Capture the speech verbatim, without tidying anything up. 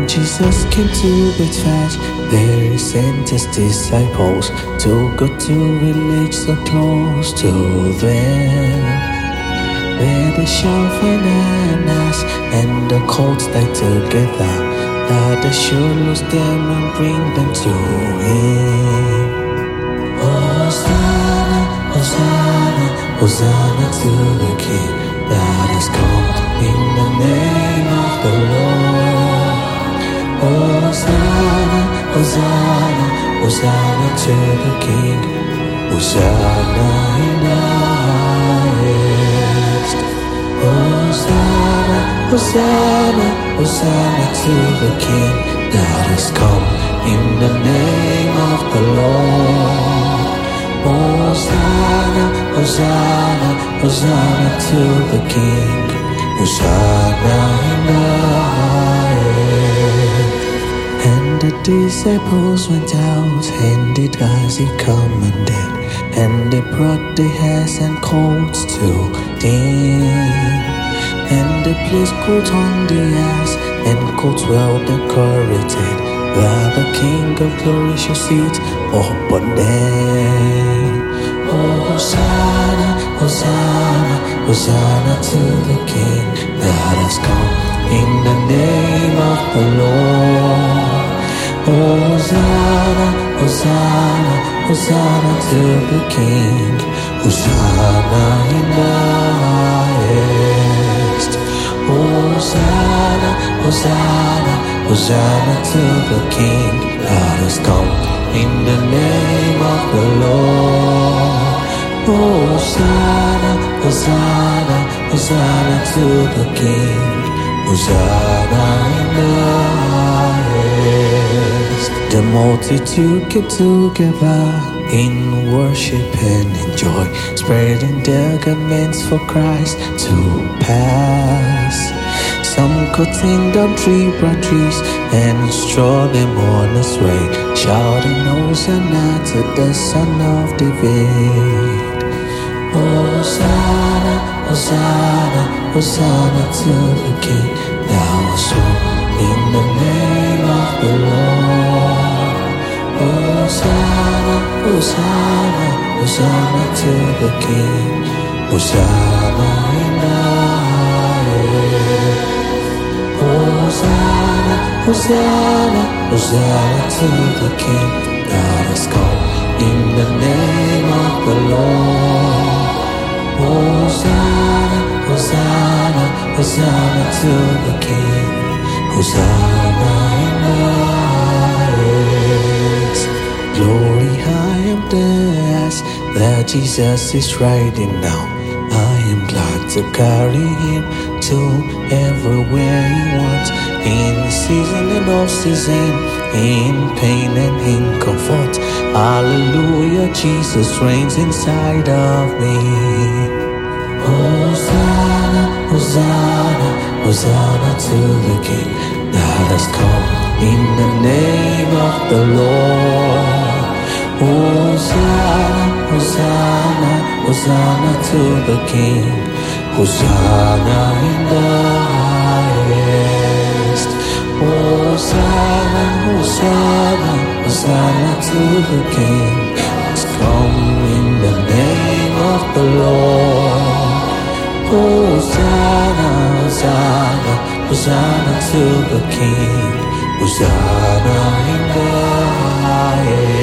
Jesus came to Bethphage, there he sent his disciples to go to village so close to them. There they shall find Annas and the colts tied together, that they should loose them and bring them to him. Hosanna, Hosanna, Hosanna to the King that has come in the name of the Lord. Hosanna, Hosanna, Hosanna to the King. Hosanna in the highest. Hosanna, Hosanna, Hosanna to the King that has come in the name of the Lord. Hosanna, Hosanna, Hosanna to the King. Hosanna in the highest. And the disciples went out and did as he commanded, and they brought the hares and colts to him. And they placed coats on the ass and colts well decorated, that the King of glory should sit upon them. Hosanna, Hosanna, Hosanna to the King that has come in the name of the Lord. Hosanna, Hosanna, Hosanna to the King. Hosanna in the highest. Hosanna, Hosanna, Hosanna to the King that has come in the name of the Lord. Hosanna, Hosanna, Hosanna to the King. Hosanna in the highest. The multitude came together in worship and in joy, spreading their garments for Christ to pass. Some cutting down tree branches and straw them on his way, shouting Hosanna to the Son of David. Hosanna, Hosanna, Hosanna to the King that was born in the name of the Lord. Hosanna, Hosanna, Hosanna to the King. Hosanna in the highest. Hosanna, Hosanna, Hosanna to the King that has come in the name of the Lord. Hosanna, Hosanna, Hosanna to the King. Hosanna in the highest. Glory high up the heights that Jesus is riding now. I am glad to carry him to everywhere he wants, in season and off season, in pain and in comfort. Hallelujah, Jesus reigns inside of me. Hosanna, Hosanna, Hosanna to the King that has come in the name of the Lord. Hosanna, Hosanna, Hosanna to the King. Hosanna in the highest. Hosanna, Hosanna, Hosanna to the King. Has come in the name of the Lord. Hosanna, Hosanna, Hosanna to the King. Hosanna in the highest.